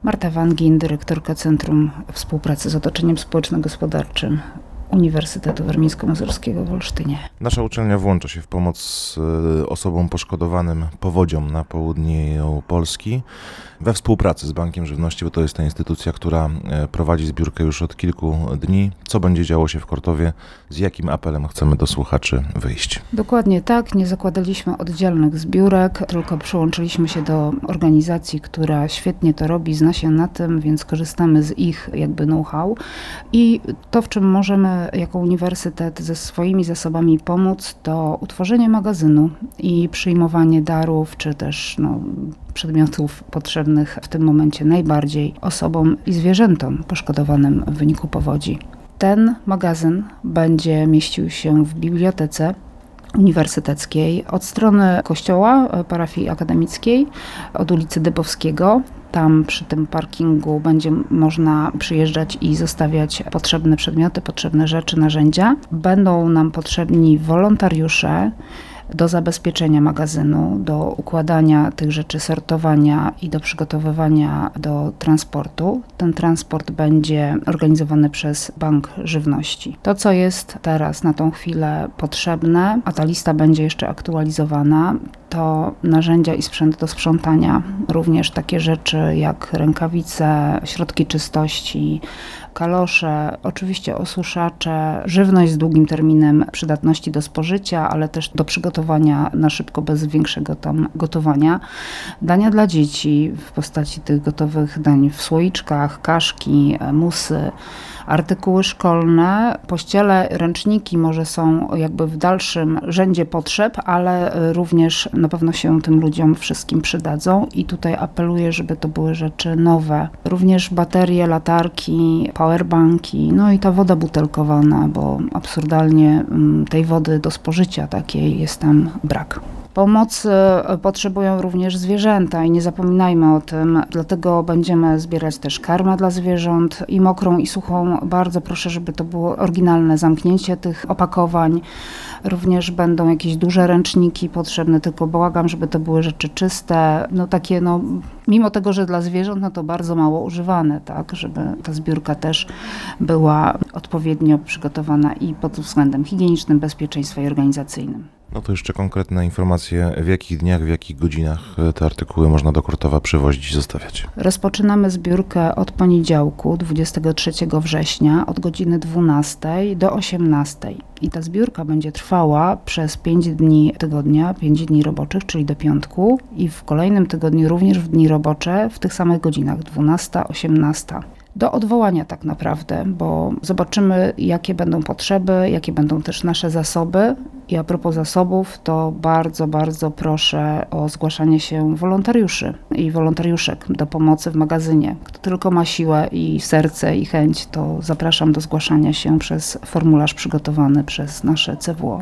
Marta Wangin, dyrektorka Centrum Współpracy z Otoczeniem Społeczno-Gospodarczym Uniwersytetu Warmińsko-Mazurskiego w Olsztynie. Nasza uczelnia włącza się w pomoc osobom poszkodowanym powodzią na południu Polski we współpracy z Bankiem Żywności, bo to jest ta instytucja, która prowadzi zbiórkę już od kilku dni. Co będzie działo się w Kortowie? Z jakim apelem chcemy do słuchaczy wyjść? Dokładnie tak. Nie zakładaliśmy oddzielnych zbiórek, tylko przyłączyliśmy się do organizacji, która świetnie to robi, zna się na tym, więc korzystamy z ich know-how. I to, w czym możemy jako uniwersytet ze swoimi zasobami pomóc, to utworzenie magazynu i przyjmowanie darów, czy też przedmiotów potrzebnych w tym momencie najbardziej osobom i zwierzętom poszkodowanym w wyniku powodzi. Ten magazyn będzie mieścił się w bibliotece uniwersyteckiej od strony kościoła parafii akademickiej, od ulicy Dybowskiego. Tam przy tym parkingu będzie można przyjeżdżać i zostawiać potrzebne przedmioty, potrzebne rzeczy, narzędzia. Będą nam potrzebni wolontariusze do zabezpieczenia magazynu, do układania tych rzeczy, sortowania i do przygotowywania do transportu. Ten transport będzie organizowany przez Bank Żywności. To, co jest teraz na tą chwilę potrzebne, a ta lista będzie jeszcze aktualizowana, to narzędzia i sprzęt do sprzątania, również takie rzeczy jak rękawice, środki czystości, kalosze, oczywiście osuszacze, żywność z długim terminem przydatności do spożycia, ale też do przygotowania na szybko, bez większego tam gotowania. Dania dla dzieci w postaci tych gotowych dań w słoiczkach, kaszki, musy, artykuły szkolne, pościele, ręczniki może są jakby w dalszym rzędzie potrzeb, ale również na pewno się tym ludziom wszystkim przydadzą i tutaj apeluję, żeby to były rzeczy nowe. Również baterie, latarki, powerbanki, i ta woda butelkowana, bo absurdalnie tej wody do spożycia takiej jest tam brak. Pomocy potrzebują również zwierzęta i nie zapominajmy o tym, dlatego będziemy zbierać też karmę dla zwierząt i mokrą i suchą. Bardzo proszę, żeby to było oryginalne zamknięcie tych opakowań. Również będą jakieś duże ręczniki potrzebne, tylko błagam, żeby to były rzeczy czyste, mimo tego, że dla zwierząt, to bardzo mało używane, tak, żeby ta zbiórka też była odpowiednio przygotowana i pod względem higienicznym, bezpieczeństwa i organizacyjnym. To jeszcze konkretne informacje, w jakich dniach, w jakich godzinach te artykuły można do Kortowa przywozić i zostawiać. Rozpoczynamy zbiórkę od poniedziałku, 23 września, od godziny 12 do 18. I ta zbiórka będzie trwała przez 5 dni tygodnia, 5 dni roboczych, czyli do piątku i w kolejnym tygodniu również w dni robocze w tych samych godzinach, 12, 18. Do odwołania tak naprawdę, bo zobaczymy, jakie będą potrzeby, jakie będą też nasze zasoby. I a propos zasobów, to bardzo, bardzo proszę o zgłaszanie się wolontariuszy i wolontariuszek do pomocy w magazynie. Kto tylko ma siłę i serce i chęć, to zapraszam do zgłaszania się przez formularz przygotowany przez nasze CWO.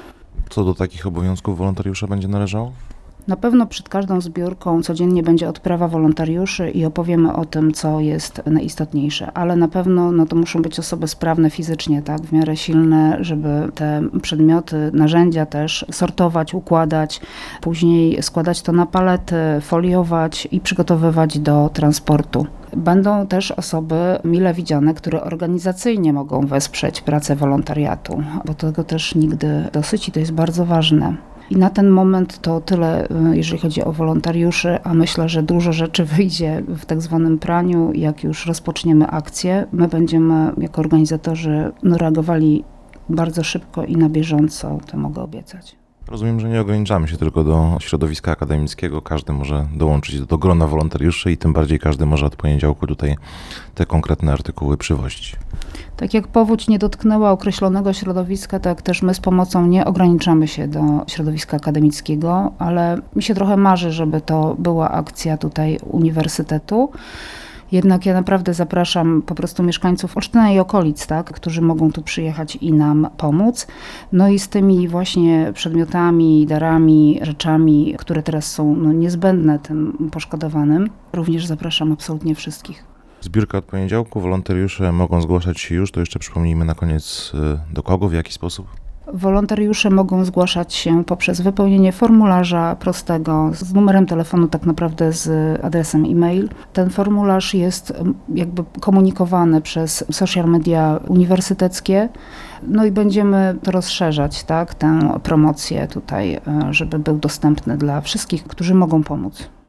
Co do takich obowiązków wolontariusza będzie należało? Na pewno przed każdą zbiórką codziennie będzie odprawa wolontariuszy i opowiemy o tym, co jest najistotniejsze, ale na pewno to muszą być osoby sprawne fizycznie, tak, w miarę silne, żeby te przedmioty, narzędzia też sortować, układać, później składać to na palety, foliować i przygotowywać do transportu. Będą też osoby mile widziane, które organizacyjnie mogą wesprzeć pracę wolontariatu, bo tego też nigdy dosyć i to jest bardzo ważne. I na ten moment to tyle, jeżeli chodzi o wolontariuszy, a myślę, że dużo rzeczy wyjdzie w tak zwanym praniu, jak już rozpoczniemy akcję. My będziemy jako organizatorzy reagowali bardzo szybko i na bieżąco, to mogę obiecać. Rozumiem, że nie ograniczamy się tylko do środowiska akademickiego. Każdy może dołączyć do grona wolontariuszy i tym bardziej każdy może od poniedziałku tutaj te konkretne artykuły przywozić. Tak jak powódź nie dotknęła określonego środowiska, tak też my z pomocą nie ograniczamy się do środowiska akademickiego, ale mi się trochę marzy, żeby to była akcja tutaj uniwersytetu. Jednak ja naprawdę zapraszam po prostu mieszkańców Olsztyna i okolic, tak, którzy mogą tu przyjechać i nam pomóc. I z tymi właśnie przedmiotami, darami, rzeczami, które teraz są niezbędne tym poszkodowanym, również zapraszam absolutnie wszystkich. Zbiórka od poniedziałku, wolontariusze mogą zgłaszać się już, to jeszcze przypomnijmy na koniec do kogo, w jaki sposób? Wolontariusze mogą zgłaszać się poprzez wypełnienie formularza prostego z numerem telefonu, tak naprawdę z adresem e-mail. Ten formularz jest jakby komunikowany przez social media uniwersyteckie. No i będziemy to rozszerzać, tak, tę promocję tutaj, żeby był dostępny dla wszystkich, którzy mogą pomóc.